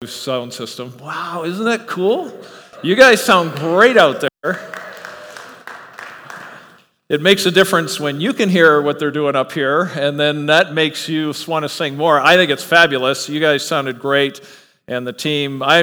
sound system. Wow, isn't that cool? You guys sound great out there. It makes a difference when you can hear what they're doing up here, and then that makes you want to sing more. I think it's fabulous. You guys sounded great, and the team, I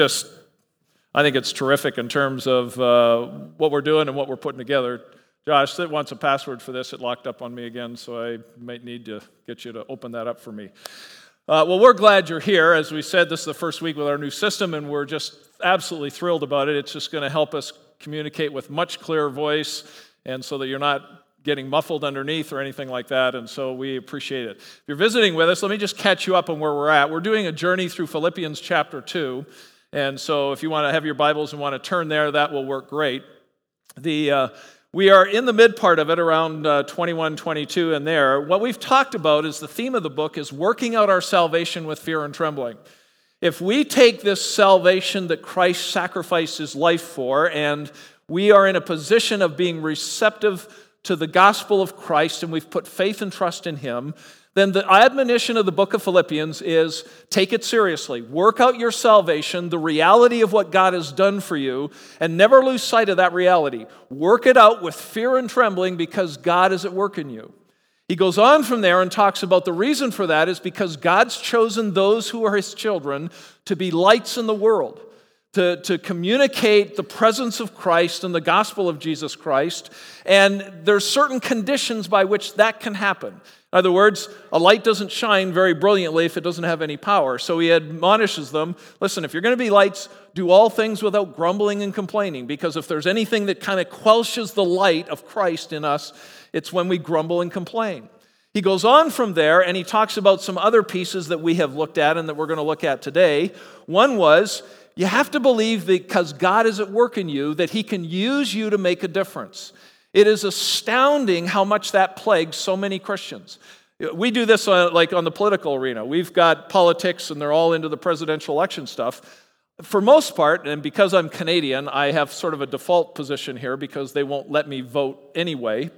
think it's terrific in terms of what we're doing and what we're putting together. Josh wants a password for this. It locked up on me again, so I might need to get you to open that up for me. Well, we're glad you're here. As we said, this is the first week with our new system, and we're just absolutely thrilled about it. It's just going to help us communicate with much clearer voice, and so that you're not getting muffled underneath or anything like that, and so we appreciate it. If you're visiting with us, let me just catch you up on where we're at. We're doing a journey through Philippians chapter 2, and so if you want to have your Bibles and want to turn there, that will work great. We are in the mid part of it, around 21, 22, and there. What we've talked about is the theme of the book is working out our salvation with fear and trembling. If we take this salvation that Christ sacrificed his life for, and we are in a position of being receptive to the gospel of Christ, and we've put faith and trust in him, then the admonition of the book of Philippians is take it seriously. Work out your salvation, the reality of what God has done for you, and never lose sight of that reality. Work it out with fear and trembling because God is at work in you. He goes on from there and talks about the reason for that is because God's chosen those who are his children to be lights in the world, to communicate the presence of Christ and the gospel of Jesus Christ, and there's certain conditions by which that can happen. In other words, a light doesn't shine very brilliantly if it doesn't have any power. So he admonishes them, listen, if you're going to be lights, do all things without grumbling and complaining, because if there's anything that kind of quelches the light of Christ in us, it's when we grumble and complain. He goes on from there, and he talks about some other pieces that we have looked at and that we're going to look at today. One was, you have to believe because God is at work in you that he can use you to make a difference. It is astounding how much that plagues so many Christians. We do this like on the political arena. We've got politics and they're all into the presidential election stuff. For most part, and because I'm Canadian, I have sort of a default position here because they won't let me vote anyway.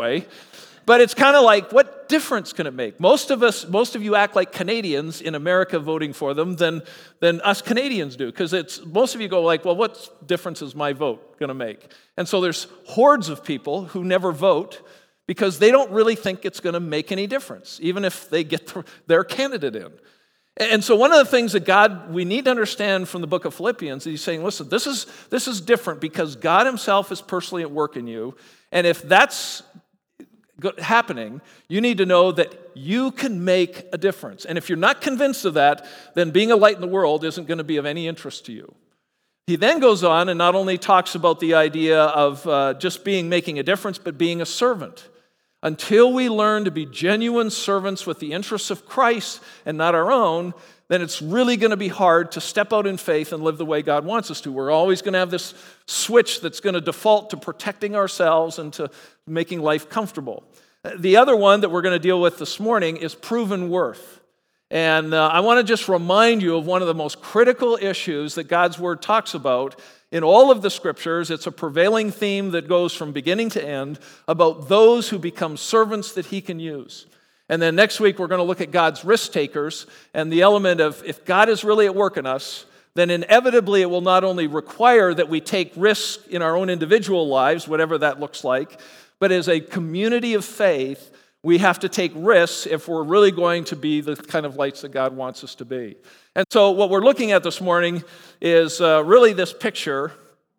But it's kind of like, what difference can it make? Most of you act like Canadians in America voting for them than us Canadians do, because most of you go like, well, what difference is my vote going to make? And so there's hordes of people who never vote because they don't really think it's going to make any difference, even if they get their candidate in. And so one of the things that we need to understand from the book of Philippians, he's saying, listen, this is different because God himself is personally at work in you, and if that's happening, you need to know that you can make a difference. And if you're not convinced of that, then being a light in the world isn't going to be of any interest to you. He then goes on and not only talks about the idea of just making a difference, but being a servant. Until we learn to be genuine servants with the interests of Christ and not our own, then it's really going to be hard to step out in faith and live the way God wants us to. We're always going to have this switch that's going to default to protecting ourselves and to making life comfortable. The other one that we're going to deal with this morning is proven worth. And I want to just remind you of one of the most critical issues that God's Word talks about in all of the Scriptures. It's a prevailing theme that goes from beginning to end about those who become servants that He can use. And then next week, we're going to look at God's risk takers and the element of if God is really at work in us, then inevitably it will not only require that we take risks in our own individual lives, whatever that looks like, but as a community of faith, we have to take risks if we're really going to be the kind of lights that God wants us to be. And so what we're looking at this morning is really this picture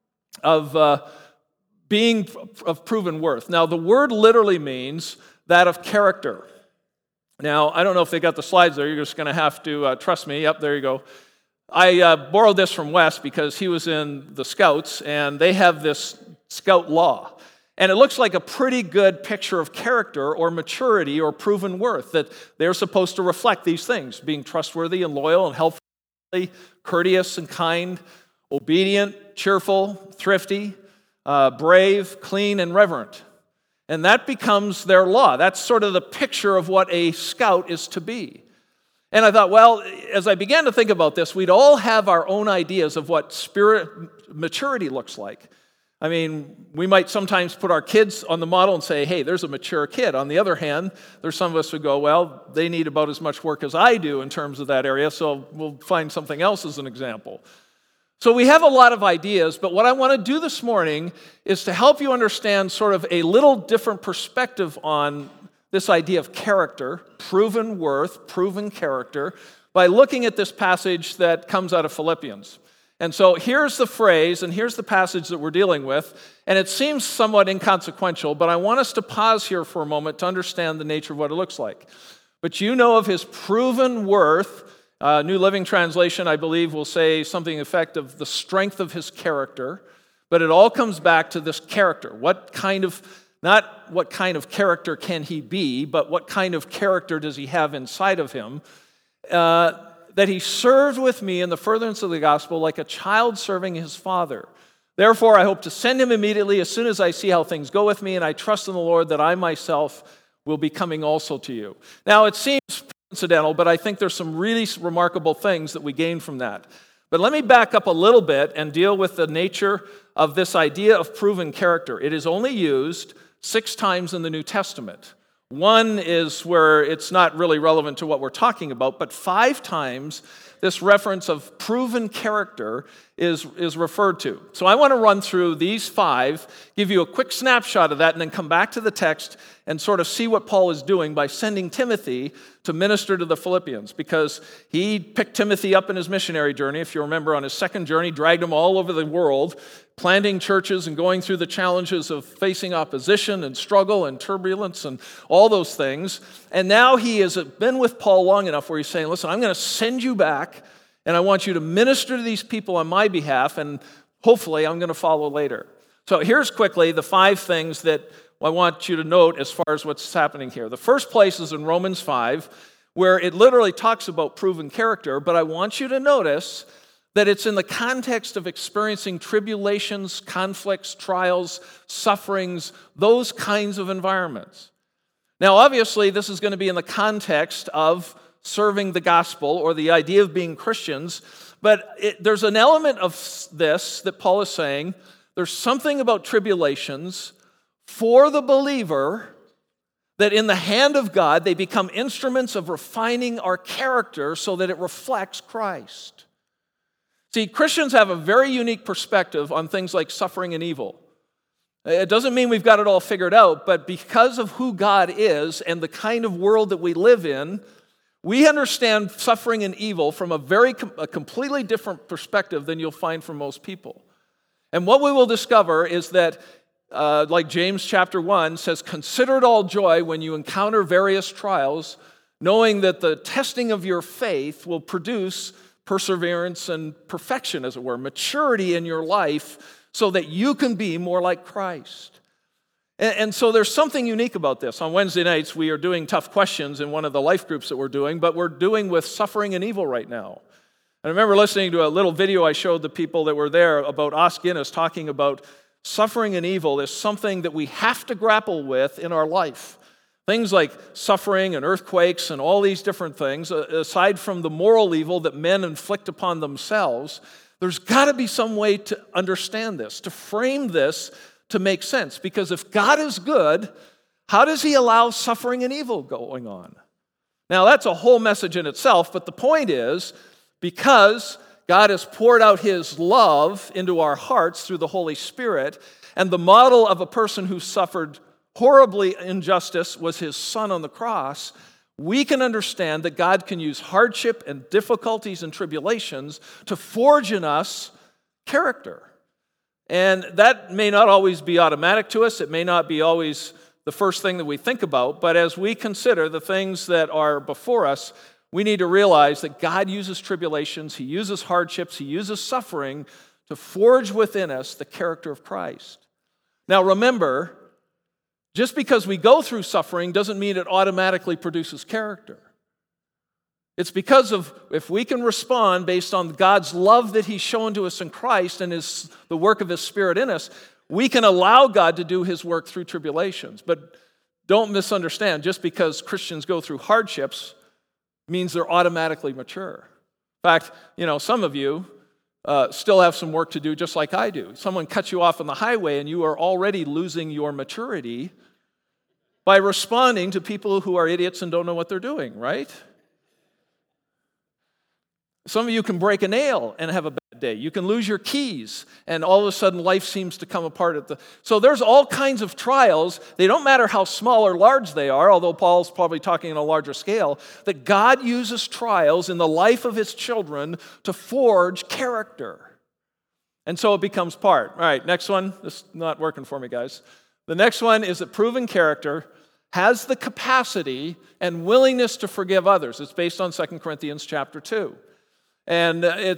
of being of proven worth. Now, the word literally means that of character. Now, I don't know if they got the slides there. You're just going to have to trust me. Yep, there you go. I borrowed this from Wes because he was in the Scouts, and they have this Scout law. And it looks like a pretty good picture of character or maturity or proven worth, that they're supposed to reflect these things, being trustworthy and loyal and helpful, courteous and kind, obedient, cheerful, thrifty, brave, clean, and reverent. And that becomes their law. That's sort of the picture of what a scout is to be. And I thought, well, as I began to think about this, we'd all have our own ideas of what spirit maturity looks like. I mean, we might sometimes put our kids on the model and say, hey, there's a mature kid. On the other hand, there's some of us who go, well, they need about as much work as I do in terms of that area, so we'll find something else as an example. So we have a lot of ideas, but what I want to do this morning is to help you understand sort of a little different perspective on this idea of character, proven worth, proven character, by looking at this passage that comes out of Philippians. And so here's the phrase, and here's the passage that we're dealing with, and it seems somewhat inconsequential, but I want us to pause here for a moment to understand the nature of what it looks like. But you know of his proven worth. New Living Translation, I believe, will say something to the effect of the strength of his character, but it all comes back to this character. Not what kind of character can he be, but what kind of character does he have inside of him? That he served with me in the furtherance of the gospel like a child serving his father. Therefore, I hope to send him immediately as soon as I see how things go with me, and I trust in the Lord that I myself will be coming also to you. Now, it seems incidental, but I think there's some really remarkable things that we gain from that. But let me back up a little bit and deal with the nature of this idea of proven character. It is only used 6 times in the New Testament. One is where it's not really relevant to what we're talking about, but 5 times this reference of proven character is referred to. So I want to run through these 5, give you a quick snapshot of that, and then come back to the text and sort of see what Paul is doing by sending Timothy to minister to the Philippians, because he picked Timothy up in his missionary journey. If you remember, on his second journey, dragged him all over the world, planting churches and going through the challenges of facing opposition and struggle and turbulence and all those things. And now he has been with Paul long enough where he's saying, listen, I'm going to send you back, and I want you to minister to these people on my behalf, and hopefully I'm going to follow later. So here's quickly the 5 things that I want you to note as far as what's happening here. The first place is in Romans 5, where it literally talks about proven character, but I want you to notice that it's in the context of experiencing tribulations, conflicts, trials, sufferings, those kinds of environments. Now, obviously, this is going to be in the context of serving the gospel or the idea of being Christians, but there's an element of this that Paul is saying. There's something about tribulations for the believer that in the hand of God, they become instruments of refining our character so that it reflects Christ. See, Christians have a very unique perspective on things like suffering and evil. It doesn't mean we've got it all figured out, but because of who God is and the kind of world that we live in, we understand suffering and evil from a completely different perspective than you'll find from most people. And what we will discover is that, like James chapter 1 says, consider it all joy when you encounter various trials, knowing that the testing of your faith will produce perseverance and perfection, as it were, maturity in your life so that you can be more like Christ. And so there's something unique about this. On Wednesday nights, we are doing tough questions in one of the life groups that we're doing, but we're doing with suffering and evil right now. I remember listening to a little video I showed the people that were there about Os Guinness talking about suffering and evil is something that we have to grapple with in our life. Things like suffering and earthquakes and all these different things, aside from the moral evil that men inflict upon themselves, there's got to be some way to understand this, to frame this to make sense. Because if God is good, how does he allow suffering and evil going on? Now, that's a whole message in itself, but the point is, because God has poured out his love into our hearts through the Holy Spirit, and the model of a person who suffered horribly injustice was his son on the cross, we can understand that God can use hardship and difficulties and tribulations to forge in us character. And that may not always be automatic to us. It may not be always the first thing that we think about, but as we consider the things that are before us, we need to realize that God uses tribulations, he uses hardships, he uses suffering to forge within us the character of Christ. Now remember, just because we go through suffering doesn't mean it automatically produces character. It's because of, if we can respond based on God's love that he's shown to us in Christ and the work of his Spirit in us, we can allow God to do his work through tribulations. But don't misunderstand, just because Christians go through hardships means they're automatically mature. In fact, some of you, still have some work to do just like I do. Someone cuts you off on the highway and you are already losing your maturity by responding to people who are idiots and don't know what they're doing, right? Some of you can break a nail and have a bad day. You can lose your keys, and all of a sudden life seems to come apart. So there's all kinds of trials. They don't matter how small or large they are, although Paul's probably talking on a larger scale, that God uses trials in the life of his children to forge character. And so it becomes part. All right, next one. This is not working for me, guys. The next one is that proven character has the capacity and willingness to forgive others. It's based on 2 Corinthians chapter 2. And it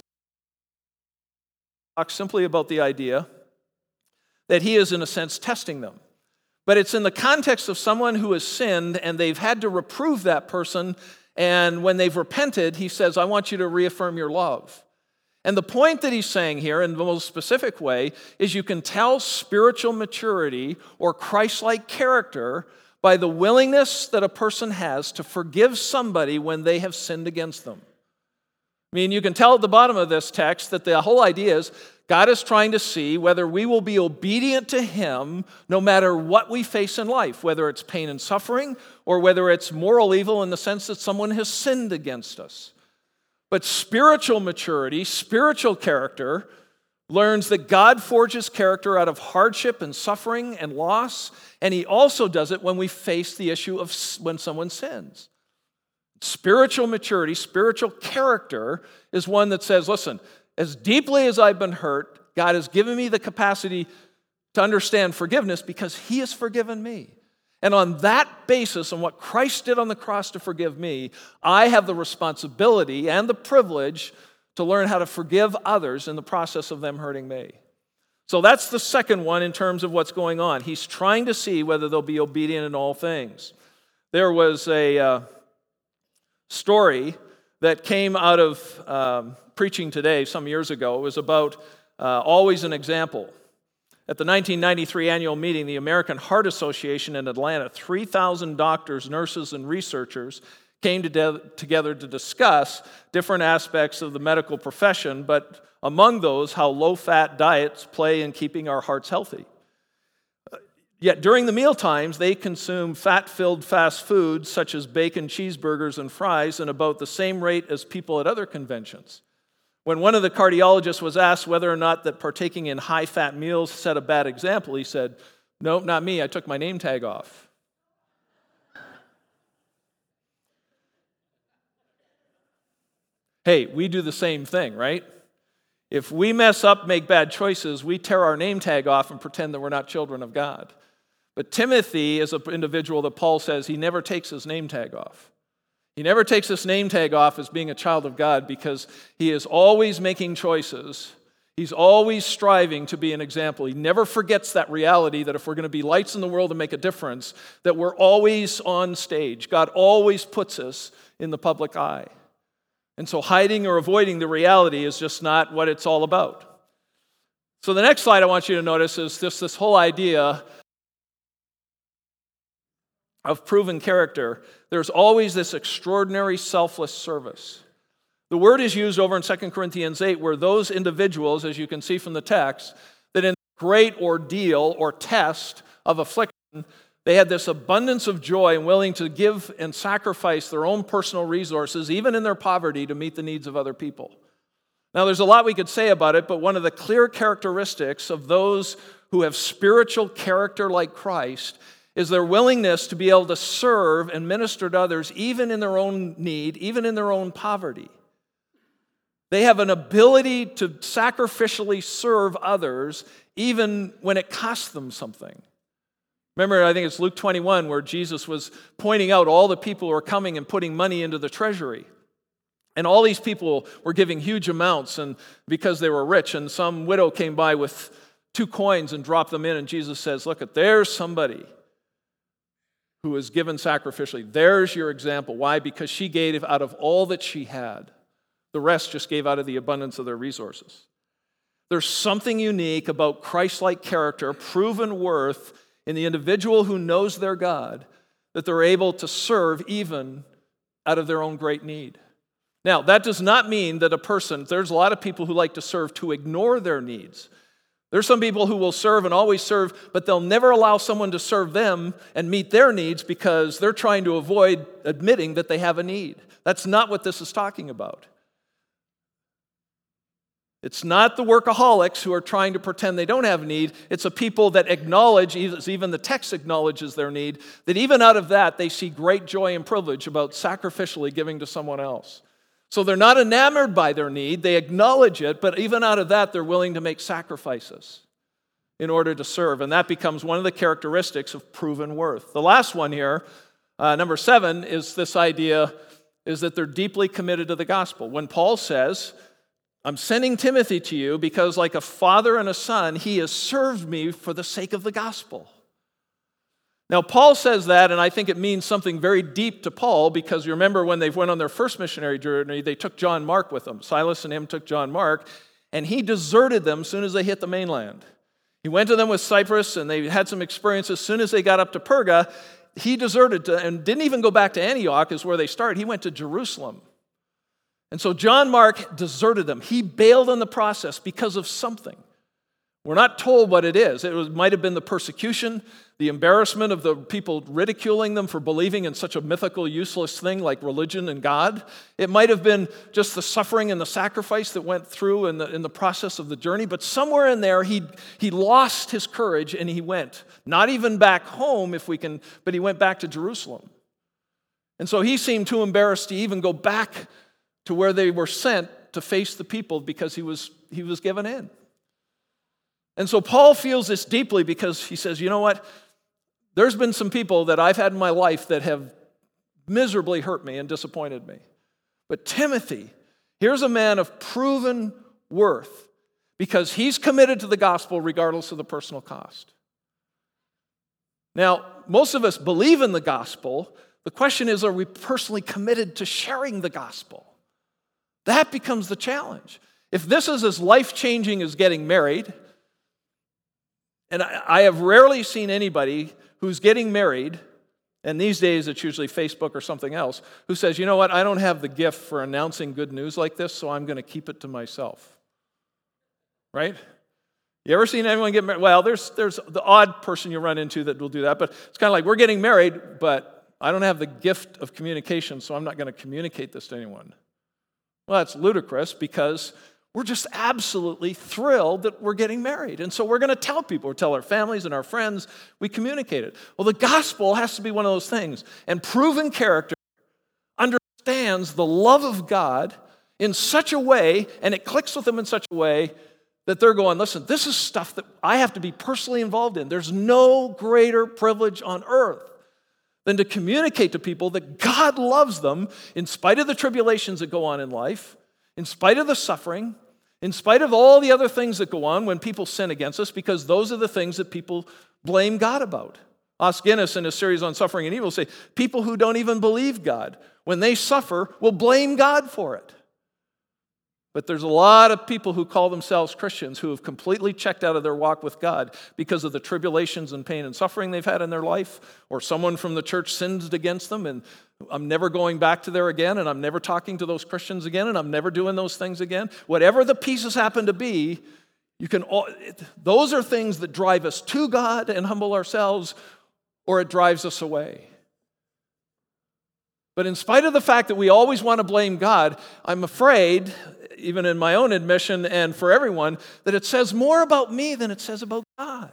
talks simply about the idea that he is, in a sense, testing them. But it's in the context of someone who has sinned and they've had to reprove that person. And when they've repented, he says, I want you to reaffirm your love. And the point that he's saying here in the most specific way is you can tell spiritual maturity or Christ-like character by the willingness that a person has to forgive somebody when they have sinned against them. I mean, you can tell at the bottom of this text that the whole idea is God is trying to see whether we will be obedient to him no matter what we face in life, whether it's pain and suffering or whether it's moral evil in the sense that someone has sinned against us. But spiritual maturity, spiritual character, learns that God forges character out of hardship and suffering and loss, and he also does it when we face the issue of when someone sins. Spiritual maturity, spiritual character is one that says, listen, as deeply as I've been hurt, God has given me the capacity to understand forgiveness because he has forgiven me. And on that basis, on what Christ did on the cross to forgive me, I have the responsibility and the privilege to learn how to forgive others in the process of them hurting me. So that's the second one in terms of what's going on. He's trying to see whether they'll be obedient in all things. There was a story that came out of preaching today some years ago. It was about always an example. At the 1993 annual meeting, the American Heart Association in Atlanta, 3,000 doctors, nurses, and researchers came together to discuss different aspects of the medical profession, but among those, how low-fat diets play in keeping our hearts healthy. Yet during the meal times, they consume fat-filled fast foods such as bacon, cheeseburgers, and fries at about the same rate as people at other conventions. When one of the cardiologists was asked whether or not that partaking in high-fat meals set a bad example, he said, "No, not me. I took my name tag off." Hey, we do the same thing, right? If we mess up, make bad choices, we tear our name tag off and pretend that we're not children of God. But Timothy is an individual that Paul says he never takes his name tag off. He never takes his name tag off as being a child of God because he is always making choices. He's always striving to be an example. He never forgets that reality that if we're going to be lights in the world and make a difference, that we're always on stage. God always puts us in the public eye. And so hiding or avoiding the reality is just not what it's all about. So the next slide I want you to notice is just this whole idea of proven character. There's always this extraordinary selfless service. The word is used over in 2 Corinthians 8 where those individuals, as you can see from the text, that in great ordeal or test of affliction, they had this abundance of joy and willing to give and sacrifice their own personal resources, even in their poverty, to meet the needs of other people. Now, there's a lot we could say about it, but one of the clear characteristics of those who have spiritual character like Christ is their willingness to be able to serve and minister to others, even in their own need, even in their own poverty. They have an ability to sacrificially serve others, even when it costs them something. Remember, I think it's Luke 21, where Jesus was pointing out all the people who are coming and putting money into the treasury. And all these people were giving huge amounts and because they were rich. And some widow came by with 2 coins and dropped them in. And Jesus says, look, there's somebody who is given sacrificially. There's your example. Why? Because she gave out of all that she had. The rest just gave out of the abundance of their resources. There's something unique about Christ-like character, proven worth in the individual who knows their God, that they're able to serve even out of their own great need. Now, that does not mean that there's a lot of people who like to serve to ignore their needs. There's some people who will serve and always serve, but they'll never allow someone to serve them and meet their needs because they're trying to avoid admitting that they have a need. That's not what this is talking about. It's not the workaholics who are trying to pretend they don't have a need. It's a people that acknowledge, as even the text acknowledges their need, that even out of that they see great joy and privilege about sacrificially giving to someone else. So they're not enamored by their need, they acknowledge it, but even out of that they're willing to make sacrifices in order to serve. And that becomes one of the characteristics of proven worth. The last one here, number 7, is this idea is that they're deeply committed to the gospel. When Paul says, I'm sending Timothy to you because like a father and a son, he has served me for the sake of the gospel. Now, Paul says that, and I think it means something very deep to Paul, because you remember when they went on their first missionary journey, they took John Mark with them. Silas and him took John Mark, and he deserted them as soon as they hit the mainland. He went to them with Cyprus, and they had some experiences. As soon as they got up to Perga, he deserted and didn't even go back to Antioch, is where they started. He went to Jerusalem. And so John Mark deserted them. He bailed in the process because of something. We're not told what it is. It might have been the persecution, the embarrassment of the people ridiculing them for believing in such a mythical, useless thing like religion and God. It might have been just the suffering and the sacrifice that went through in the process of the journey. But somewhere in there, he lost his courage and he went. Not even back home, but he went back to Jerusalem. And so he seemed too embarrassed to even go back to where they were sent to face the people because he was given in. And so Paul feels this deeply because he says, you know what? There's been some people that I've had in my life that have miserably hurt me and disappointed me. But Timothy, here's a man of proven worth because he's committed to the gospel regardless of the personal cost. Now, most of us believe in the gospel. The question is, are we personally committed to sharing the gospel? That becomes the challenge. If this is as life-changing as getting married, and I have rarely seen anybody who's getting married, and these days it's usually Facebook or something else, who says, you know what, I don't have the gift for announcing good news like this, so I'm going to keep it to myself. Right? You ever seen anyone get married? Well, there's the odd person you run into that will do that, but it's kind of like, we're getting married, but I don't have the gift of communication, so I'm not going to communicate this to anyone. Well, that's ludicrous because we're just absolutely thrilled that we're getting married. And so we're going to tell people, we'll tell our families and our friends, we communicate it. Well, the gospel has to be one of those things. And proven character understands the love of God in such a way, and it clicks with them in such a way that they're going, listen, this is stuff that I have to be personally involved in. There's no greater privilege on earth than to communicate to people that God loves them in spite of the tribulations that go on in life, in spite of the suffering, in spite of all the other things that go on when people sin against us, because those are the things that people blame God about. Os Guinness, in his series on suffering and evil, say people who don't even believe God, when they suffer, will blame God for it. But there's a lot of people who call themselves Christians who have completely checked out of their walk with God because of the tribulations and pain and suffering they've had in their life, or someone from the church sinned against them, and I'm never going back to there again, and I'm never talking to those Christians again, and I'm never doing those things again. Whatever the pieces happen to be, those are things that drive us to God and humble ourselves, or it drives us away. But in spite of the fact that we always want to blame God, I'm afraid, even in my own admission and for everyone, that it says more about me than it says about God.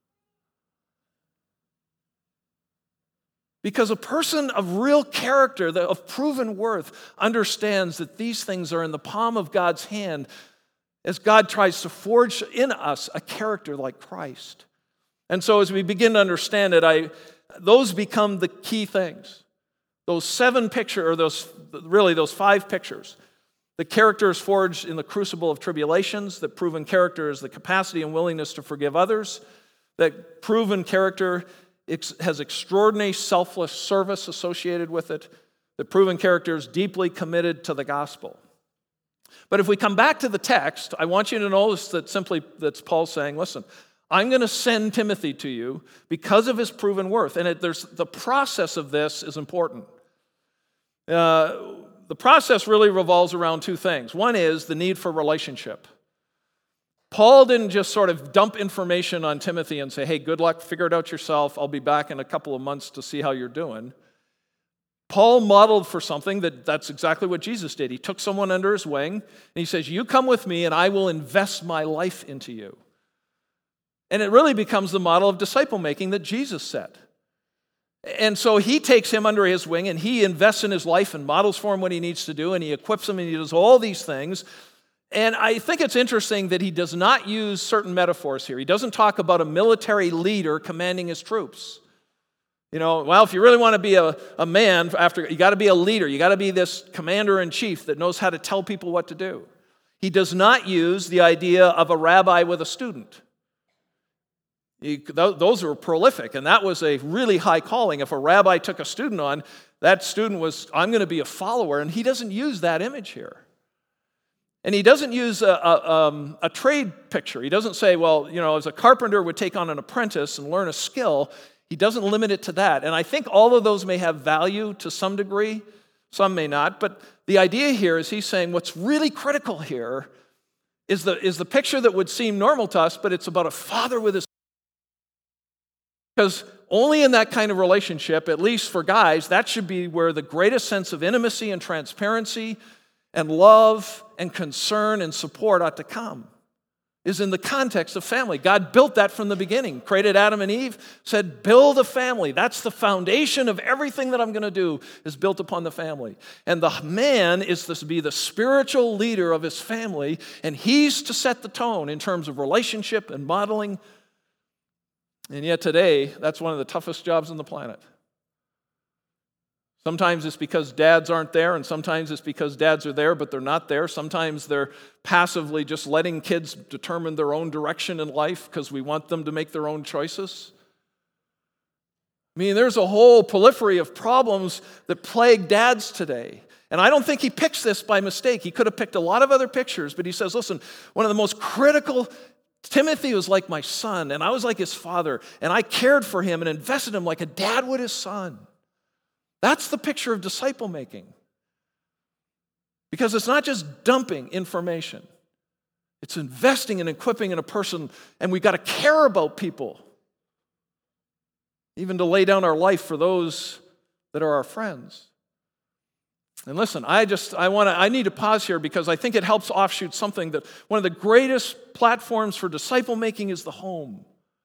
Because a person of real character, of proven worth, understands that these things are in the palm of God's hand as God tries to forge in us a character like Christ. And so as we begin to understand it, those become the key things. Those 7 pictures, or those 5 pictures. The character is forged in the crucible of tribulations. The proven character is the capacity and willingness to forgive others. That proven character has extraordinary selfless service associated with it. The proven character is deeply committed to the gospel. But if we come back to the text, I want you to notice that's Paul saying, listen, I'm going to send Timothy to you because of his proven worth. And the process of this is important. The the process really revolves around two things. One is the need for relationship. Paul didn't just sort of dump information on Timothy and say, hey, good luck, figure it out yourself. I'll be back in a couple of months to see how you're doing. Paul modeled for something that's exactly what Jesus did. He took someone under his wing, and he says, you come with me, and I will invest my life into you. And it really becomes the model of disciple making that Jesus set. And so he takes him under his wing, and he invests in his life and models for him what he needs to do, and he equips him, and he does all these things. And I think it's interesting that he does not use certain metaphors here. He doesn't talk about a military leader commanding his troops. Well, if you really want to be a man, you got to be a leader. You got to be this commander-in-chief that knows how to tell people what to do. He does not use the idea of a rabbi with a student. Those were prolific, and that was a really high calling. If a rabbi took a student on, that student was, I'm going to be a follower, and he doesn't use that image here. And he doesn't use a trade picture. He doesn't say, well, as a carpenter would take on an apprentice and learn a skill, he doesn't limit it to that. And I think all of those may have value to some degree, some may not. But the idea here is he's saying what's really critical here is the picture that would seem normal to us, but it's about a father with his. Because only in that kind of relationship, at least for guys, that should be where the greatest sense of intimacy and transparency and love and concern and support ought to come, is in the context of family. God built that from the beginning, created Adam and Eve, said, build a family. That's the foundation of everything that I'm going to do is built upon the family. And the man is to be the spiritual leader of his family, and he's to set the tone in terms of relationship and modeling. And yet today, that's one of the toughest jobs on the planet. Sometimes it's because dads aren't there, and sometimes it's because dads are there, but they're not there. Sometimes they're passively just letting kids determine their own direction in life because we want them to make their own choices. I mean, there's a whole proliferation of problems that plague dads today. And I don't think he picks this by mistake. He could have picked a lot of other pictures, but he says, listen, one of the most critical, Timothy was like my son, and I was like his father, and I cared for him and invested in him like a dad would his son. That's the picture of disciple making. Because it's not just dumping information. It's investing and equipping in a person, and we've got to care about people. Even to lay down our life for those that are our friends. And listen, I need to pause here because I think it helps offshoot something that one of the greatest platforms for disciple making is the home.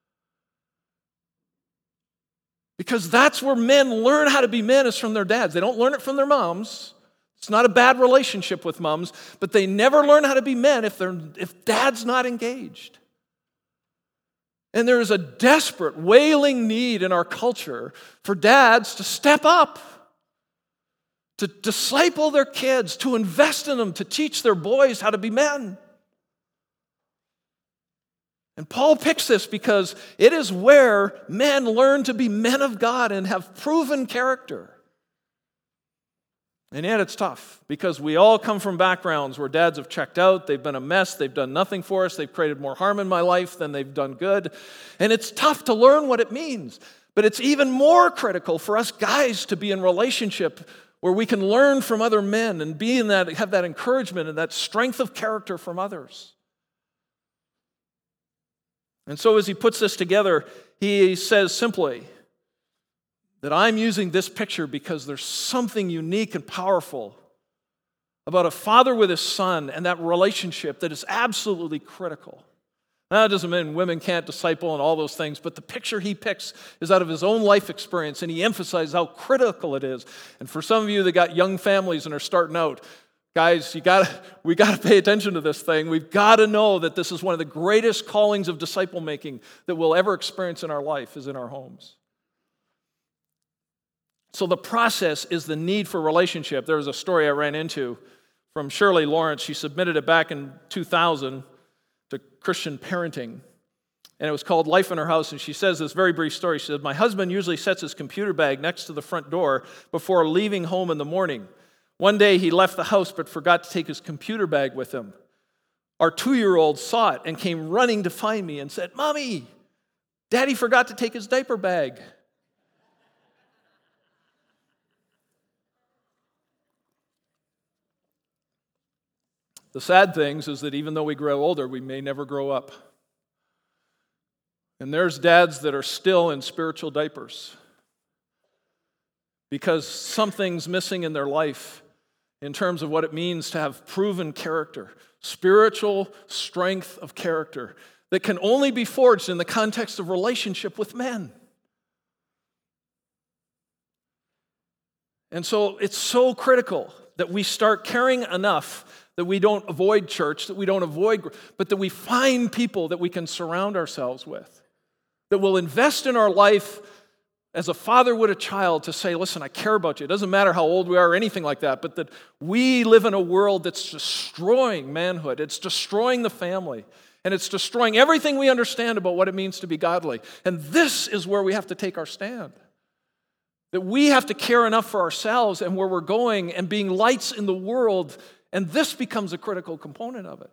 Because that's where men learn how to be men, is from their dads. They don't learn it from their moms. It's not a bad relationship with moms, but they never learn how to be men if dad's not engaged. And there is a desperate, wailing need in our culture for dads to step up, to disciple their kids, to invest in them, to teach their boys how to be men. And Paul picks this because it is where men learn to be men of God and have proven character. And yet it's tough because we all come from backgrounds where dads have checked out, they've been a mess, they've done nothing for us, they've created more harm in my life than they've done good. And it's tough to learn what it means. But it's even more critical for us guys to be in relationship where we can learn from other men and be in that, have that encouragement and that strength of character from others. And so as he puts this together, he says simply that I'm using this picture because there's something unique and powerful about a father with his son and that relationship that is absolutely critical. Now, that doesn't mean women can't disciple and all those things, but the picture he picks is out of his own life experience, and he emphasizes how critical it is. And for some of you that got young families and are starting out, guys, we got to pay attention to this thing. We've got to know that this is one of the greatest callings of disciple making that we'll ever experience in our life is in our homes. So the process is the need for relationship. There was a story I ran into from Shirley Lawrence. She submitted it back in 2000 to Christian Parenting, and it was called Life in Her House. And she says this very brief story. She said, my husband usually sets his computer bag next to the front door before leaving home in the morning. One day he left the house but forgot to take his computer bag with him. Our 2-year-old saw it and came running to find me and said, Mommy, Daddy forgot to take his diaper bag. The sad thing is that even though we grow older, we may never grow up. And there's dads that are still in spiritual diapers because something's missing in their life in terms of what it means to have proven character, spiritual strength of character that can only be forged in the context of relationship with men. And so it's so critical that we start caring enough that we don't avoid church, that we don't avoid, but that we find people that we can surround ourselves with, that will invest in our life as a father would a child to say, listen, I care about you. It doesn't matter how old we are or anything like that, but that we live in a world that's destroying manhood. It's destroying the family, and it's destroying everything we understand about what it means to be godly. And this is where we have to take our stand. That we have to care enough for ourselves and where we're going and being lights in the world, and this becomes a critical component of it.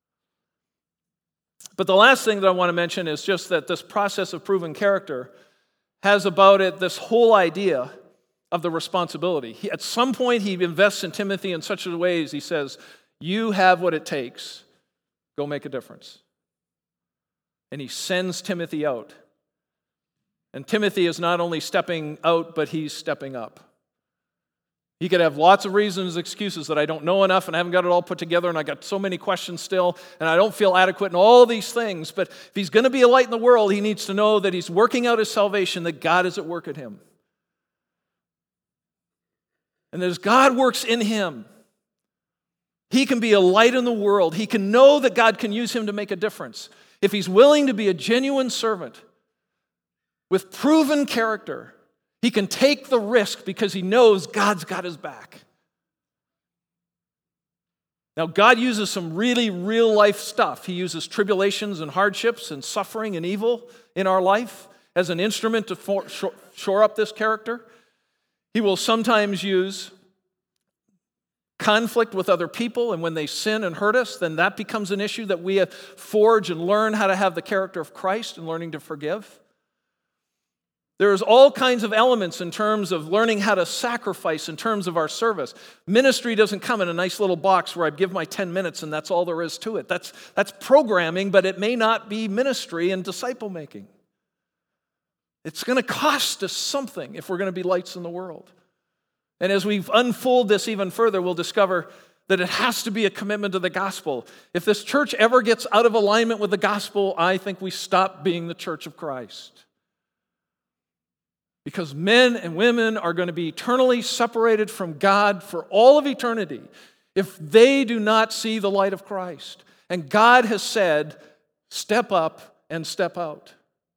But the last thing that I want to mention is just that this process of proven character has about it this whole idea of the responsibility. At some point, he invests in Timothy in such a way as he says, you have what it takes. Go make a difference. And he sends Timothy out. And Timothy is not only stepping out, but he's stepping up. He could have lots of reasons, excuses that I don't know enough and I haven't got it all put together and I got so many questions still and I don't feel adequate and all these things. But if he's going to be a light in the world, he needs to know that he's working out his salvation, that God is at work in him. And as God works in him, he can be a light in the world. He can know that God can use him to make a difference. If he's willing to be a genuine servant with proven character, he can take the risk because he knows God's got his back. Now, God uses some really real life stuff. He uses tribulations and hardships and suffering and evil in our life as an instrument to shore up this character. He will sometimes use conflict with other people, and when they sin and hurt us, then that becomes an issue that we forge and learn how to have the character of Christ and learning to forgive. There's all kinds of elements in terms of learning how to sacrifice in terms of our service. Ministry doesn't come in a nice little box where I give my 10 minutes and that's all there is to it. That's programming, but it may not be ministry and disciple making. It's going to cost us something if we're going to be lights in the world. And as we unfold this even further, we'll discover that it has to be a commitment to the gospel. If this church ever gets out of alignment with the gospel, I think we stop being the church of Christ. Because men and women are going to be eternally separated from God for all of eternity if they do not see the light of Christ. And God has said, step up and step out.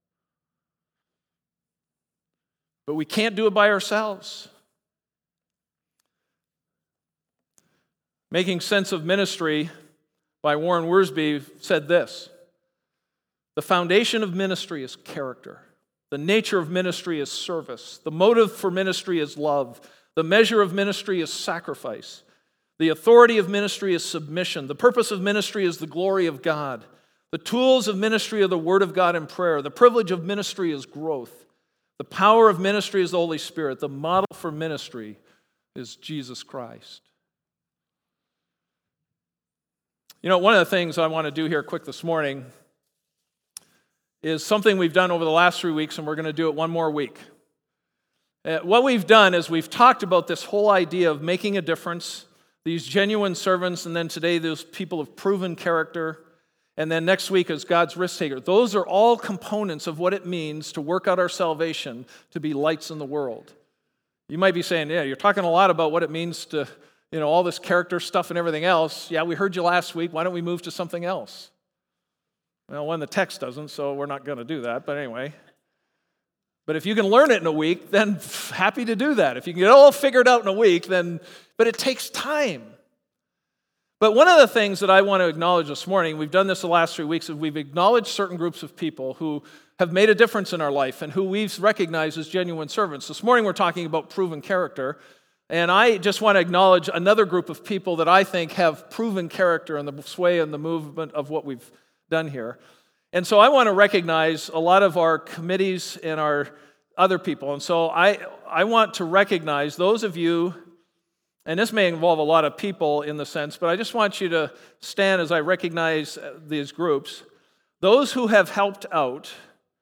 But we can't do it by ourselves. Making Sense of Ministry by Warren Wiersbe said this: the foundation of ministry is character. The nature of ministry is service. The motive for ministry is love. The measure of ministry is sacrifice. The authority of ministry is submission. The purpose of ministry is the glory of God. The tools of ministry are the Word of God and prayer. The privilege of ministry is growth. The power of ministry is the Holy Spirit. The model for ministry is Jesus Christ. You know, one of the things I want to do here quick this morning is something we've done over the last 3 weeks, and we're going to do it one more week. What we've done is we've talked about this whole idea of making a difference, these genuine servants, and then today those people of proven character, and then next week is God's risk taker. Those are all components of what it means to work out our salvation, to be lights in the world. You might be saying, yeah, you're talking a lot about what it means to, all this character stuff and everything else. Yeah, we heard you last week. Why don't we move to something else? Well, when the text doesn't, so we're not going to do that, but anyway. But if you can learn it in a week, then happy to do that. If you can get it all figured out in a week, then, but it takes time. But one of the things that I want to acknowledge this morning, we've done this the last 3 weeks, is we've acknowledged certain groups of people who have made a difference in our life and who we've recognized as genuine servants. This morning we're talking about proven character, and I just want to acknowledge another group of people that I think have proven character in the sway and the movement of what we've done here. And so I want to recognize a lot of our committees and our other people. And so I want to recognize those of you And this may involve a lot of people in the sense, but I just want you to stand as I recognize these groups. Those who have helped out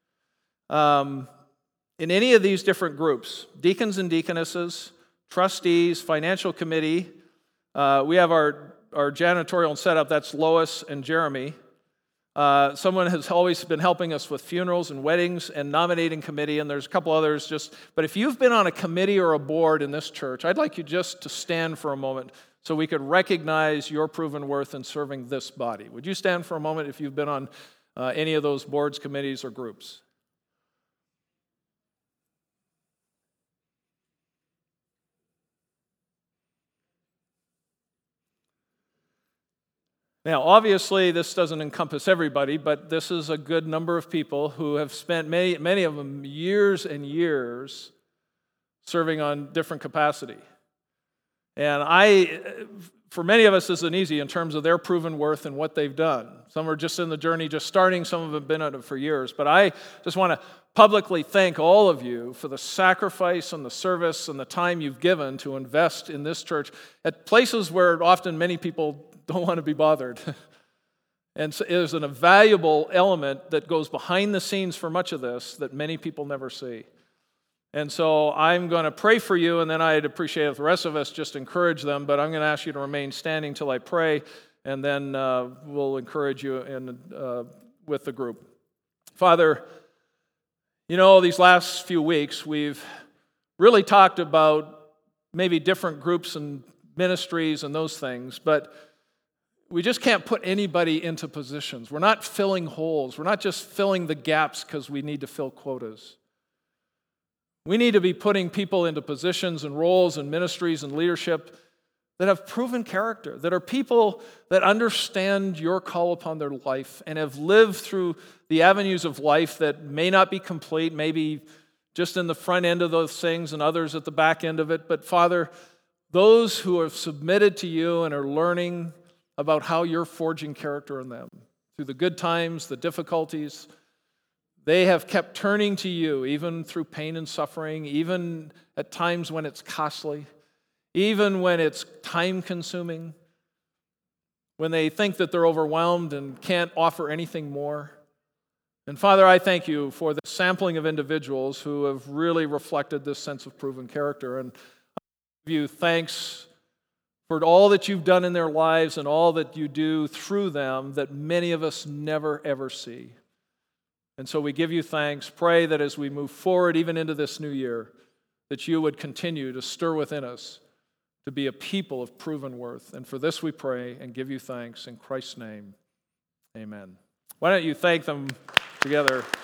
in any of these different groups, deacons and deaconesses, trustees, financial committee. We have our janitorial setup, that's Lois and Jeremy. Someone has always been helping us with funerals and weddings and nominating committee, and there's a couple others but if you've been on a committee or a board in this church, I'd like you just to stand for a moment so we could recognize your proven worth in serving this body. Would you stand for a moment if you've been on any of those boards, committees, or groups? Now, obviously, this doesn't encompass everybody, but this is a good number of people who have spent many of them years and years serving on different capacity. And for many of us, this isn't easy in terms of their proven worth and what they've done. Some are just in the journey, just starting. Some of them have been at it for years. But I just want to publicly thank all of you for the sacrifice and the service and the time you've given to invest in this church at places where often many people don't want to be bothered. And so there's an invaluable element that goes behind the scenes for much of this that many people never see. And so I'm going to pray for you, and then I'd appreciate if the rest of us just encourage them, but I'm going to ask you to remain standing till I pray, and then we'll encourage you with the group. Father, these last few weeks we've really talked about maybe different groups and ministries and those things, but we just can't put anybody into positions. We're not filling holes. We're not just filling the gaps because we need to fill quotas. We need to be putting people into positions and roles and ministries and leadership that have proven character, that are people that understand your call upon their life and have lived through the avenues of life that may not be complete, maybe just in the front end of those things and others at the back end of it. But Father, those who have submitted to you and are learning about how you're forging character in them through the good times, the difficulties, they have kept turning to you, even through pain and suffering, even at times when it's costly, even when it's time-consuming, when they think that they're overwhelmed and can't offer anything more. And Father, I thank you for the sampling of individuals who have really reflected this sense of proven character. And I give you thanks for all that you've done in their lives and all that you do through them that many of us never, ever see. And so we give you thanks. Pray that as we move forward, even into this new year, that you would continue to stir within us to be a people of proven worth. And for this we pray and give you thanks in Christ's name. Amen. Why don't you thank them together?